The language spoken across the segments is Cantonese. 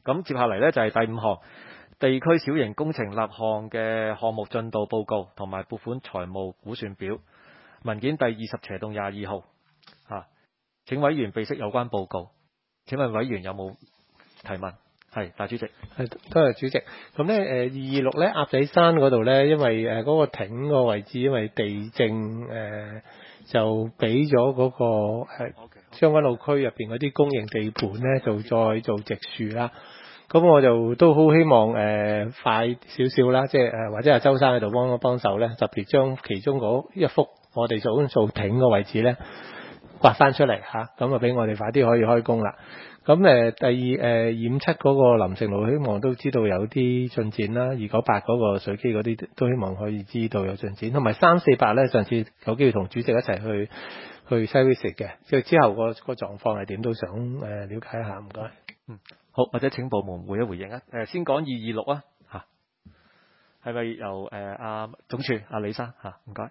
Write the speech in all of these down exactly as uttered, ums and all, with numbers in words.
咁接下嚟呢，就係第五項地區小型工程立項嘅項目進度報告同埋撥款財務估算表，文件第二十斜洞廿二號。啊，請委員備悉有關報告。請問委員有冇提問？係，大主席。 係，多謝主席。咁咧，誒二二六咧，鴨仔山嗰度咧，因為誒嗰個亭個位置，因為地政誒、呃、就俾咗嗰個誒將軍澳區入邊嗰啲公營地盤咧，就再做植樹啦。咁我就都好希望誒、呃、快少少啦，即係誒或者係周生喺度幫幫手咧，特別將其中嗰一幅我哋做做亭個位置咧刮翻出嚟嚇，咁啊俾我哋快啲可以開工啦。咁誒第二誒二五七嗰個林城路，希望都知道有啲進展啦。二九八嗰個水機嗰啲都希望可以知道有進展，同埋三四八咧，上次有機會同主席一齊去去西威食嘅，即係之後個個狀況係點都想誒了解一下，唔該。 嗯，好，或者請部門回一回應啊。誒，先講二二六啊，嚇，係咪由誒阿總署阿李生嚇？唔該。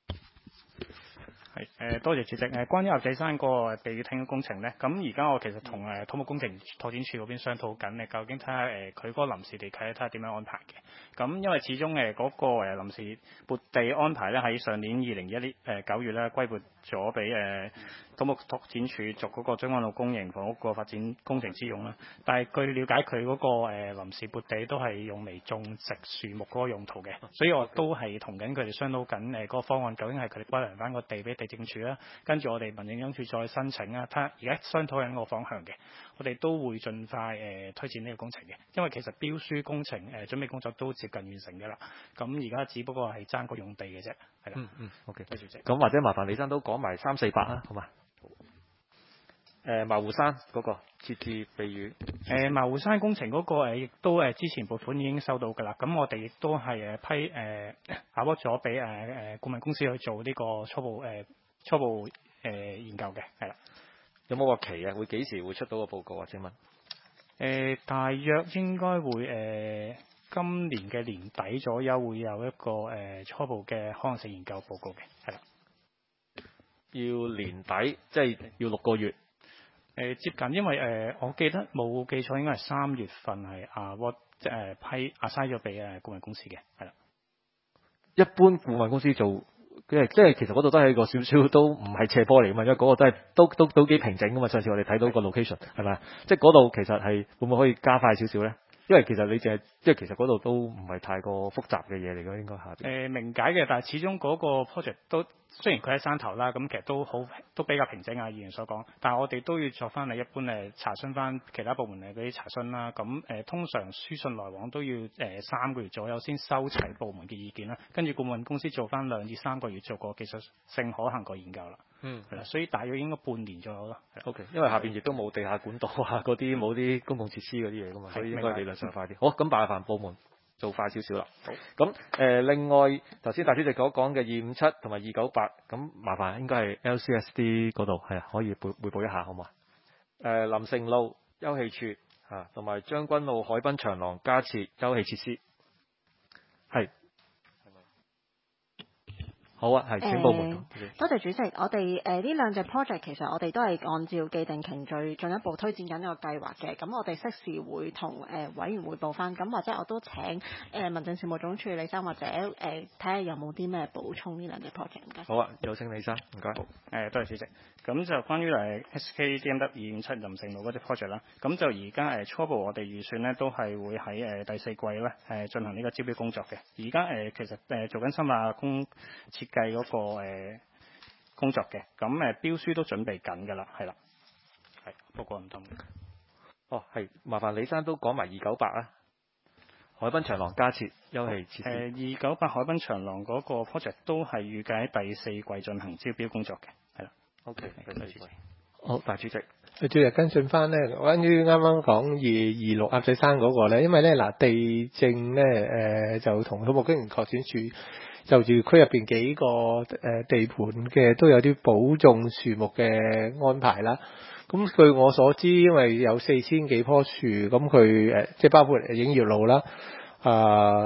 係誒、呃，多謝主席。誒、呃，關於鴨仔山個地廳嘅工程咧，咁而家我其實同誒土木工程拓展處嗰邊商討緊咧，究竟睇下誒佢嗰個臨時地契睇下點樣安排嘅。咁因為始終誒嗰個誒臨時撥地安排咧，喺上年二零二一年誒九月咧歸撥咗俾誒土木拓展處作嗰個將軍澳公營房屋個發展工程之用啦。但係據了解，佢嗰個誒臨時撥地都係用嚟種植樹木嗰個用途嘅，所以我都係同緊佢哋商討緊誒嗰個方案，究竟係佢哋歸還翻個地俾地政署啦，跟住我哋民政總署再申請啊，睇下而家商討緊個方向嘅，我哋都會盡快誒、呃、推薦呢個工程嘅，因為其實標書工程誒、呃、準備工作都接近完成嘅啦，咁而家只不過係爭個用地嘅啫，係啦。 嗯嗯 ，OK， 多謝主席。 咁或者麻煩李生都講埋三四八啊，好嘛？誒茅湖山嗰個設置避雨， 誒茅湖山工程嗰個誒亦都誒之前撥款已經收到㗎啦，咁我哋亦都係誒批誒考屈咗俾誒誒顧問公司去做呢個初步誒、呃、初步誒、呃、研究嘅，係啦。 有冇個期啊？會幾時會出到個報告啊？請問？誒、 呃，大約應該會誒、呃、今年嘅年底左右會有一個誒、呃、初步嘅可能性研究報告嘅，係啦。 要年底，即係要六個月。 誒、呃、接近，因為誒、呃、我記得冇記錯，應該係三月份係啊 what 即係批啊嘥咗俾誒顧問公司嘅，係啦。 一般顧問公司做，即係即係其實嗰度都係一個少少都唔係斜坡嚟㗎嘛，因為嗰個都係都都都幾平整㗎嘛。上次我哋睇到個 location 係咪？即係嗰度其實係會唔會可以加快少少咧？因為其實你淨係即係其實嗰度都唔係太過複雜嘅嘢嚟㗎，應該下邊。誒、 呃、明解嘅，但係始終嗰個 project 都雖然佢喺山頭啦，咁其實都好都比較平整啊，議員所講。但係我哋都要作翻嚟一般誒查詢翻其他部門嘅嗰啲查詢啦。咁誒、呃、通常書信來往都要誒、呃、三個月左右先收齊部門嘅意見啦，跟住顧問公司做翻兩至三個月做個技術性可行個研究啦。嗯，係啦，所以大約應該半年左右咯。 O K，因為下邊亦都冇地下管道啊，嗰啲冇啲公共設施嗰啲嘢噶嘛，所以應該理論上快啲。好，咁麻煩部門做快少少啦。好，咁誒、呃、另外頭先大主席所講嘅二五七同埋二九八，咁麻煩應該係 L C S D 嗰度係啊，可以匯匯報一下好嘛？誒、呃、林盛路休憩處啊，同埋將軍澳海濱長廊加設休憩設施，係。好啊，係請部門、 呃。多謝主席，我哋誒呢兩隻 project 其實我哋都係按照既定程序進一步推展緊呢個計劃嘅。咁我哋適時會同誒、呃、委員匯報翻。咁或者我都請誒、呃、民政事務總署李生或者誒睇下有冇啲咩補充呢兩隻 project。唔該。 好啊，有請李生，唔該。 好，誒、呃、多謝主席。咁就關於誒 S K D M W 二五七林盛路嗰隻 project 啦。咁就而家誒初步我哋預算咧都係會喺誒、呃、第四季咧誒、呃、進行呢個招標工作嘅。而家誒其實誒、呃、做緊深化工設計嗰、那個、呃、工作嘅，咁誒標書都準備緊㗎啦，係啦，係不過唔同。 哦，係麻煩李生都講埋二九八啊，海濱長廊加設休憩設施。 誒二九八海濱長廊嗰個 project 都係預計喺第四季進行招標工作嘅，係啦。 O K，第四季。好，大主席。 主席跟進翻咧，關於啱啱講二二六鴨仔山嗰個咧，因為咧嗱地政咧誒、呃、就同土木工程拓展署就住區入邊幾個誒、呃、地盤嘅都有啲保種樹木嘅安排啦。咁據我所知，因為有四千幾棵樹，咁佢誒即係包括影月路啦，啊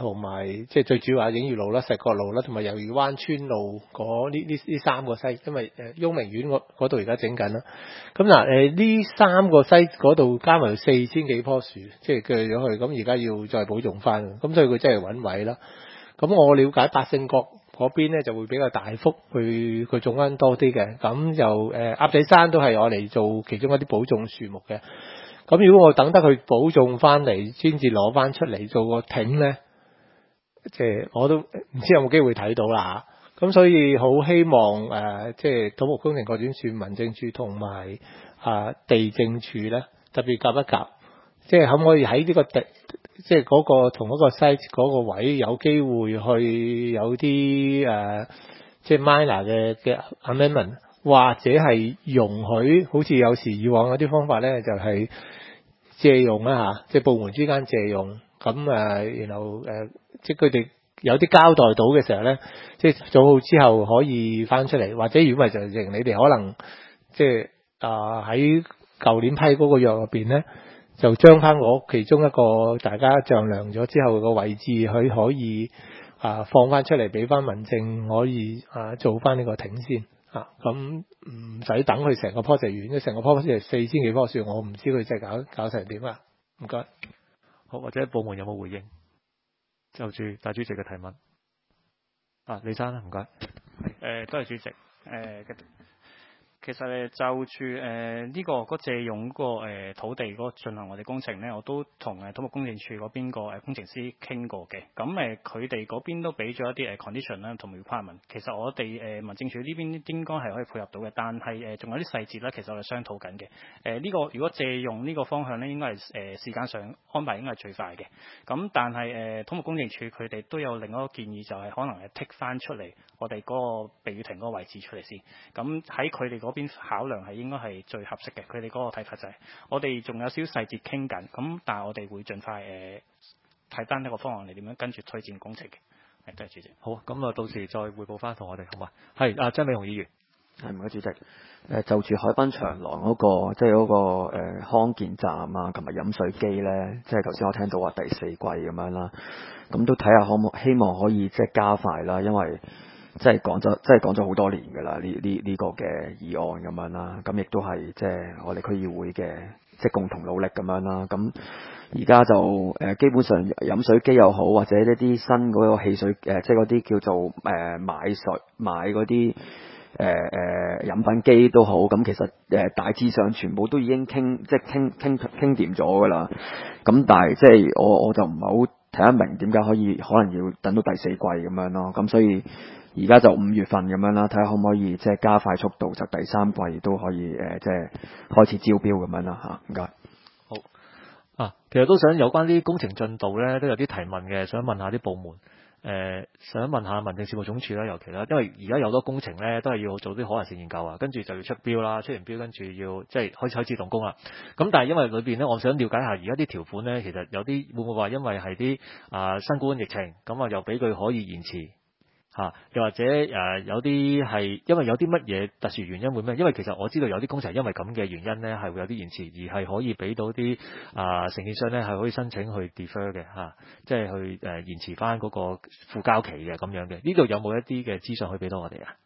同埋即係最主要係映月路啦、石角路啦，同埋魷魚灣村路嗰呢呢呢三個西，因為誒雍明苑嗰嗰度而家整緊啦。咁嗱誒呢三個西嗰度加埋四千幾棵樹，即係鋸咗去，咁而家要再保重翻，咁所以佢真係揾位啦。咁我了解百勝角嗰邊咧就會比較大幅去佢種翻多啲嘅，咁就誒鴨仔山都係我嚟做其中一啲保種樹木嘅。咁如果我等得佢保種翻嚟，先至攞翻出嚟做個亭咧，即係我都唔知有冇機會睇到啦嚇。咁所以好希望誒，即係土木工程拓展署、民政處同埋啊地政處咧，特別夾一夾，即係可唔可以喺呢個地，即係嗰個同一個 site 嗰個位有機會去有啲誒，即係 minor 嘅嘅 amendment， 或者係容許，好似有時以往嗰啲方法咧，就係借用啦嚇，即係部門之間借用，咁誒，然後誒，即係佢哋有啲交代到嘅時候咧，即係做好之後可以翻出嚟，或者如果唔係就認你哋可能即係啊喺舊年批嗰個約入邊咧。就將翻我其中一個大家丈量咗之後個位置，佢可以啊放翻出嚟俾翻民政可以啊做翻呢個亭先啊，咁唔使等佢成個 project 完，因為成個 project 四千幾棵樹，我唔知佢真係搞搞成點啊！唔該， 好，或者部門有冇回應？就住大主席嘅提問啊，李生啦，唔該。 誒，多謝主席。誒、呃。其實誒就住誒呢個嗰借用嗰個誒土地嗰個進行我哋工程咧，我都同誒土木工程處嗰邊個誒工程師傾過嘅。咁誒佢哋嗰邊都俾咗一啲誒 condition 啦，同埋 requirement。其實我哋誒民政處呢邊應該係可以配合到嘅，但係誒仲有啲細節咧，其實我哋商討緊嘅。誒呢個如果借用呢個方向咧，應該係誒時間上安排應該係最快嘅。咁但係誒土木工程處佢哋都有另外一個建議，就係可能係剔翻出嚟我哋嗰個避雨亭嗰個位置出嚟先。咁喺佢哋嗰邊考量係應該係最合適嘅，佢哋嗰個睇法就係、是、我哋仲有少少細節傾緊，咁但係我哋會盡快誒睇單一個方案嚟點樣跟住推薦工程嘅。係，多謝主席。 好，咁啊到時再匯報翻同我哋好嘛？係啊，張美雄議員。 係唔該主席。誒就住海濱長廊嗰、那個即係嗰個、呃、康健站啊，同埋飲水機咧，即係頭先我聽到話第四季咁樣啦，咁都睇下可唔可希望可以即係加快啦，因為。即係講咗，即係講咗好多年㗎啦，呢呢呢個嘅議案咁樣啦，咁亦都係即係我哋區議會嘅即係共同努力咁樣啦。咁而家就誒、呃、基本上飲水機又好，或者一啲新嗰個汽水誒、呃，即係嗰啲叫做誒、呃、買水買嗰啲誒誒飲品機都好，咁其實誒、呃、大致上全部都已經傾即係傾傾傾掂咗㗎啦。咁但係即係我我就唔係好睇得明點解可以可能要等到第四季咁樣咯。咁所以。而家就五月份咁樣啦，睇下可唔可以即係加快速度，就第三季都可以誒、呃，即係開始招標咁樣啦嚇。唔該。 好啊，其實都想有關啲工程進度咧，都有啲提問嘅，想問下啲部門誒、呃，想問下民政事務總署啦，尤其啦，因為而家有好多工程咧都係要做啲可能性研究啊，跟住就要出標啦，出完標跟住要即係開始開始動工啦。咁但係因為裏邊咧，我想了解下而家啲條款咧，其實有啲會唔會話因為係啲啊新冠疫情咁啊，又俾佢可以延遲？嚇、啊，又或者誒、呃、有啲係因為有啲乜嘢特殊原因會咩？因為其實我知道有啲工程因為咁嘅原因咧，係會有啲延遲，而係可以俾到啲啊承建商咧係可以申請去 defer 嘅嚇、啊，即係去誒、呃、延遲翻嗰個附交期嘅咁樣嘅。呢度有冇一啲嘅資訊可以俾到我哋啊？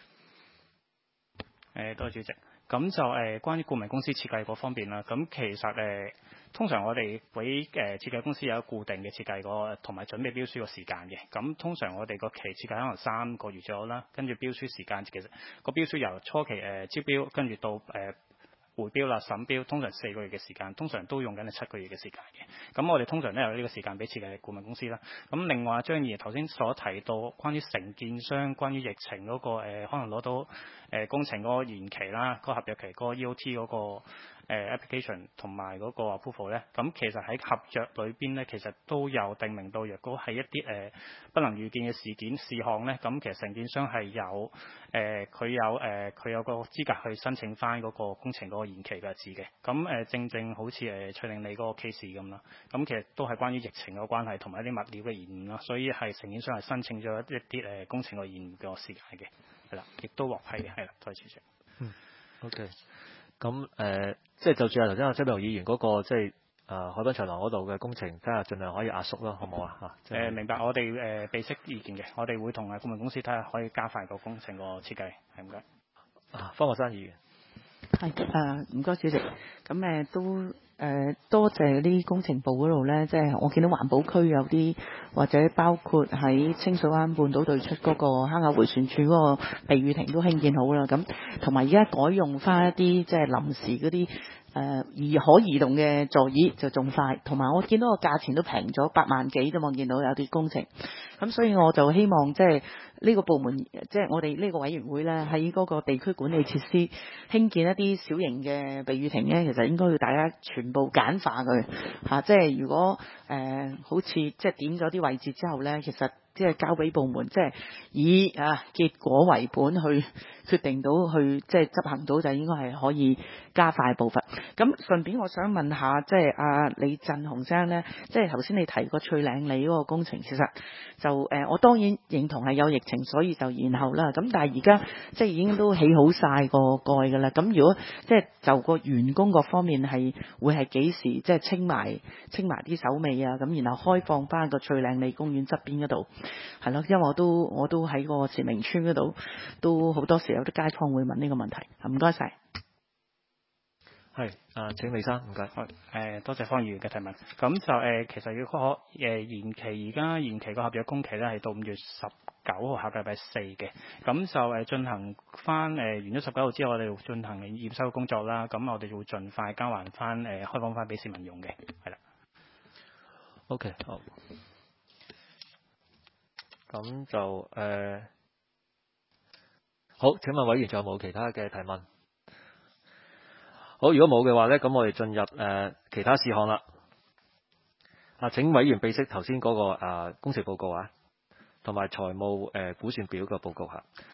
誒，多謝主席。咁就誒、呃、關於顧問公司設計嗰方面啦，咁其實誒。呃通常我哋俾誒設計公司有一個固定嘅設計個同埋準備標書個時間嘅，咁通常我哋個期設計可能三個月左右啦，跟住標書時間其實個標書由初期誒、呃、招標，跟住到誒。呃回標啦、審標，通常四個月嘅時間，通常都用緊係七個月嘅時間嘅。咁我哋通常都有呢個時間俾設計顧問公司啦。咁另外張議員頭先所提到關於承建商關於疫情嗰、嗰個、呃、可能攞到誒、呃、工程嗰個延期啦，嗰個合約期嗰、嗰個 E O T 嗰、嗰個。誒、呃、application 同埋嗰個 approval 咧，咁其實喺合約裏邊咧，其實都有定明到，若果係一啲誒、呃、不能預見嘅事件事項咧，咁其實承建商係有誒佢、呃、有誒佢、呃、有個資格去申請翻嗰個工程嗰個延期嘅日子嘅。咁誒、呃、正正好似誒翠玲你嗰個 case 咁啦，咁其實都係關於疫情嘅關係同埋一啲物料嘅延誤啦，所以係承建商係申請咗一啲誒工程嘅延誤嘅時間嘅，係啦，亦都獲批嘅，係啦，多謝主席。 嗯，OK。咁誒、呃，即係就算係頭先阿張美雄議員嗰個即係啊海濱長廊嗰度嘅工程，睇下盡量可以壓縮啦，好唔好啊？嚇、即係誒明白，我哋誒備悉意見嘅，我哋會同誒顧問公司睇下可以加快個工程個設計，係唔該。 啊，方國珊議員。 係誒，唔該主席。咁誒都誒多謝啲工程部嗰度咧，即係我見到環保區有啲，或者包括喺清水灣半島對出嗰個坑口迴旋處嗰個避雨亭都興建好啦。咁同埋而家改用翻一啲即係臨時嗰啲誒移可移動嘅座椅就仲快，同埋我見到個價錢都平咗八萬幾啫嘛，見到有啲工程。咁所以我就希望即係呢個部門，即係我哋呢個委員會咧，喺嗰個地區管理設施興建一啲小型嘅避雨亭咧，其實應該要大家全部簡化佢嚇、啊。即係如果誒、呃、好似即係點咗啲位置之後咧，其實即係交俾部門，即係以啊結果為本去決定到去即係執行到，就應該係可以加快步伐。咁順便我想問下，即係阿李振雄生咧，即係頭先你提過翠嶺里嗰個工程，其實就誒、呃、我當然認同係有疫情，所以就延後啦。咁但係而家即係已經都起好晒個蓋㗎啦。咁如果即係就個員工各方面係會係幾時即係清埋清埋啲手尾啊？咁然後開放翻個翠嶺里公園側邊嗰度。係咯，因為我都我都喺個慈明村嗰度，都好多時有啲街坊會問呢個問題。唔該晒。 係啊，請李生，唔該。 好，誒多謝方議員嘅提問。咁就誒、呃、其實要可誒、呃、延期，而家延期個合約工期咧係到五月十九號下個禮拜四嘅。咁就誒進行翻誒、呃、完咗十九號之後，我哋會進行驗收工作啦。咁我哋就會盡快交還翻誒、呃、開放翻俾市民用嘅，係啦。 OK， 好。咁就誒、呃、好，請問委員仲有冇其他嘅提問？好，如果冇嘅話咧，咁我哋進入誒、呃、其他事項啦。啊，請委員備悉頭先嗰個啊工程報告啊，同埋財務誒、呃、估算表嘅報告嚇。